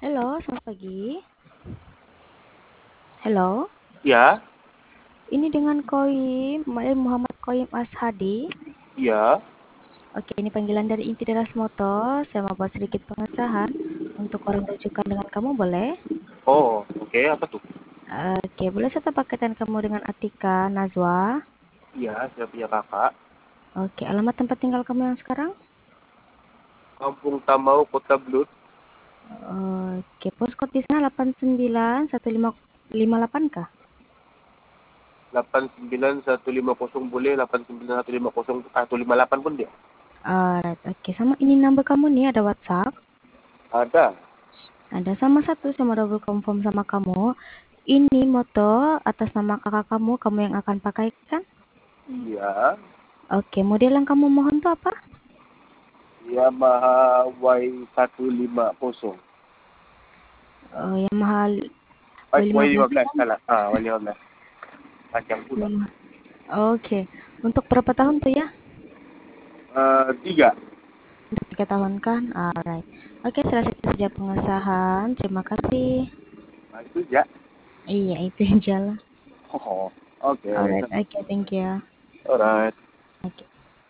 Halo, selamat pagi. Halo, Ya, ini dengan Muhammad Koim Ashadi. ya. Oke, ini panggilan dari Inti Deras Motor. Saya mau buat sedikit pengesahan untuk orang rujukan dengan kamu, boleh? Oh, oke. Apa tuh? Oke, boleh saya pakaikan kamu dengan Atika Nazwa? Iya, saya punya kakak. Oke, alamat tempat tinggal kamu yang sekarang? Kampung Tamau, Kota Blut. Oke, postcode di sana 89158 kah? 89150 boleh, 89150 pun dia. Alright, oke. Sama ini number kamu nih, ada WhatsApp. Ada. Ada sama satu, saya mau double confirm sama kamu. Ini motor atas nama kakak kamu, kamu yang akan pakai kan? Iya. Oke, model yang kamu mohon tuh apa? Yamaha Y150. Yamaha Y15, W15 kan? salah. Y15. Panjang pula. Oke, untuk berapa tahun tuh ya? 3. Untuk 3 tahun kan? Alright. Oke, selesai saja pengesahan. Terima kasih. Nah, itu ya. Iya, itu yang jalan. Oh, oke. Alright, oke, thank you. Alright. Oke.